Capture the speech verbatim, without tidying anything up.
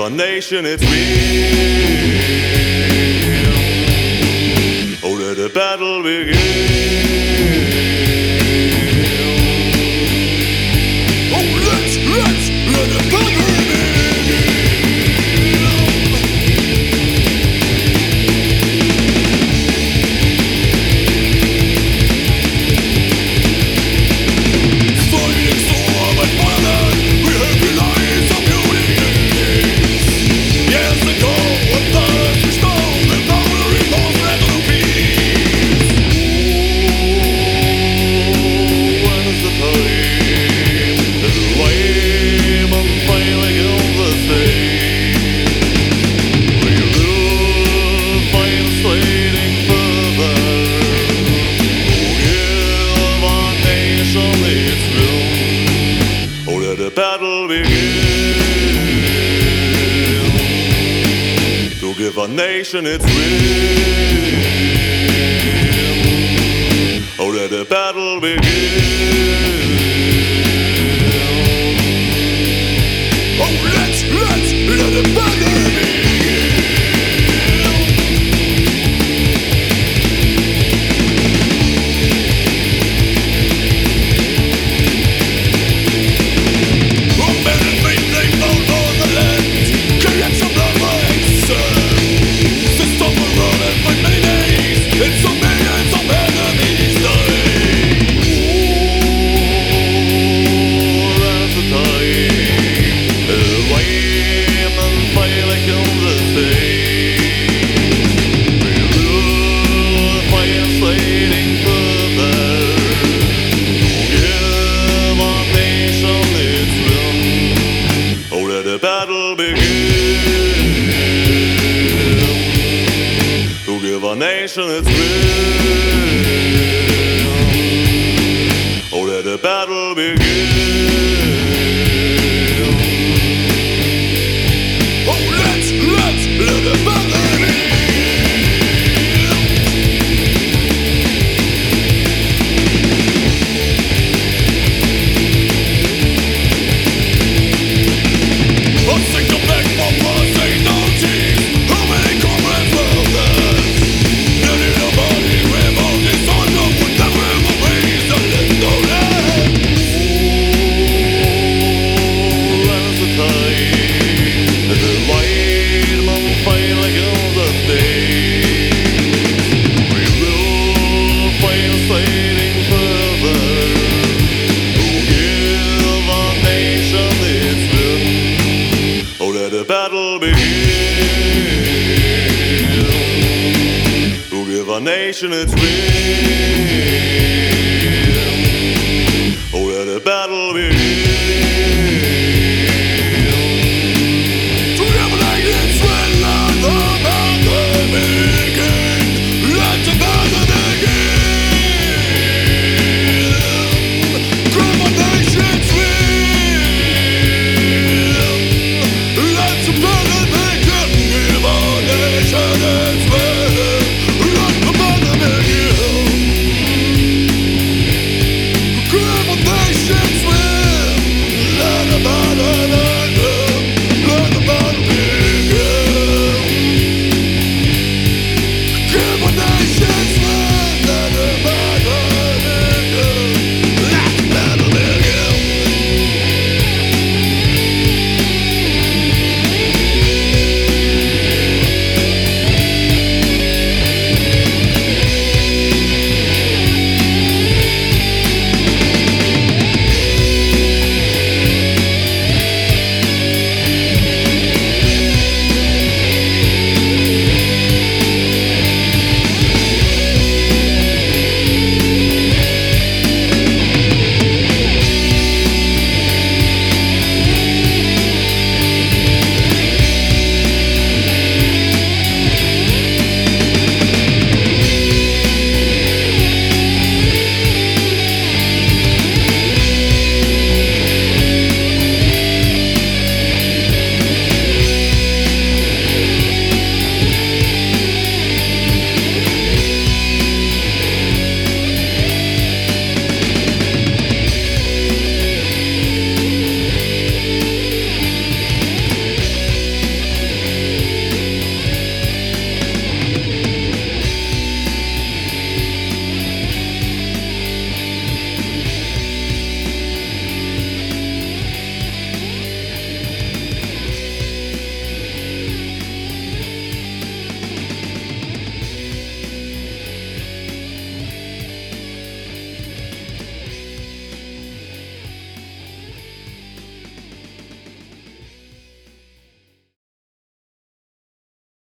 a nation its will. Oh, let the battle begin. Oh, let's, let's, let the battle begin. Fighting storm and violence, we have the lives of beauty. Years ago, with thirst we stole the power in those little peace. Oh, when is the time? There's a flame and failing in the state. We will find slating further. Oh, give our nation its will. Oh, let the battle begin. To give our nation its will. Oh, let the battle begin. Oh, let's, let's, let the battle begin. Oh, men and men, they fall on the land. Collect some blood for himself. System will run and fight many days. It's so many and so enemies dying. Oh, that's the time. The flame and fire kills the state. We will fight slating further. Give our nation its will. Oh, let the battle begin. To give our nation its will. Oh, let the battle begin. Oh, let's, let's, let the battle begin. Oh, sing the back for us, ain't no teeth. How many comrades were there? Nearly nobody revolt this honor would never ever raise a little land. Oh, that's the time. The white man fight like in the state. We will fight slating further. To give our nation its will. Oh, let the battle begin. To give our nation its will.